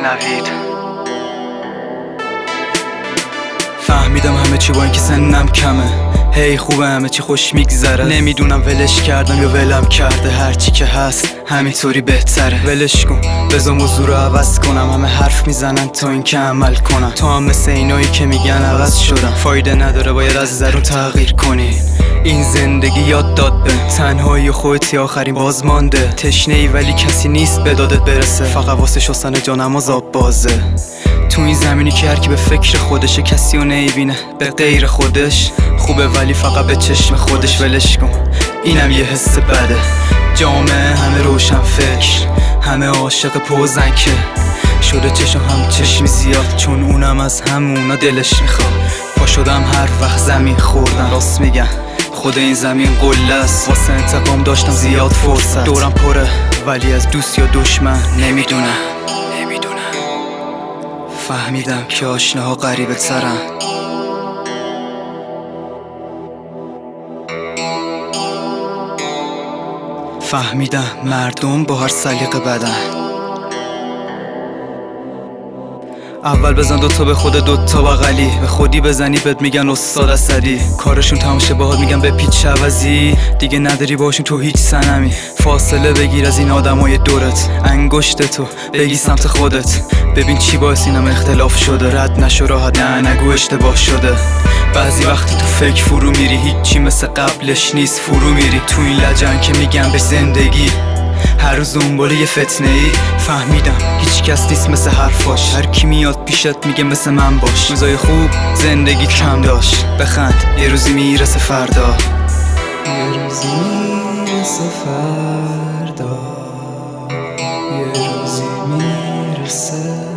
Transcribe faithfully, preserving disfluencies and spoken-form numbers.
نوید. فهمیدم همه چی با اینکه سنم کمه، هی خوبه همه چی خوش میگذره. نمیدونم ولش کردم یا ولم کرده، هرچی که هست همینطوری بهتره. ولش کن بذار موضوع رو عوض کنم، همه حرف میزنن تا اینکه عمل کنم. تو هم مثل اینایی که میگن عوض شدم، فایده نداره باید از درون تغییر کنی. این زندگی یاد داد به تنهایی خودتی آخرین باز مانده. تشنه ای ولی کسی نیست به دادت برسه، فقط واسه شستن جانماز آب بازه. تو این زمینی که هر کی به فکر خودشه، کسی رو نمیبینه به غیر خودش. خوبه ولی فقط به چشم خودش. ولش کن اینم یه حس بده. جامعه همه روشن فکر، همه عاشق پوزن که شده چشم هم چشمی زیاد، چون اونم از همونا دلش میخواد. پا شدم هر وقت زمین خوردم، راست میگن خود این زمین قله است. واسه انتقام داشتم زیاد فرصت، دورم پره ولی از دوست یا دشمن نمیدونم. فهمیدم که آشناها غریبه ترن. فهمیدم مردم با هر سلیقه بدن. اول بزن دوتا به خود دوتا بغلی، به خودی بزنی بهت میگن استاد اسدی. کارشون تماشه باهات میگن به پیچ عوضی، دیگه نداری باشون تو هیچ صنمی. فاصله بگیر از این آدمای دورت، انگشت تو بگی سمت خودت. ببین چی باعث اینم اختلاف شده، رد نشو راحت نه نگو اشتباه شده. بعضی وقتی تو فکر فرو میری، هیچی مثل قبلش نیست فرو میری. تو این لجن که میگن به زندگی، هر روز دنبال یه فتنه ای. فهمیدم هیچ کس نیست مثل حرفاش، هر کی میاد پیشت میگه مثل من باش. روزای خوب زندگی کم داشت، بخند یه روزی میرسه فردا. یه روزی میرسه فردا، یه روزی میرسه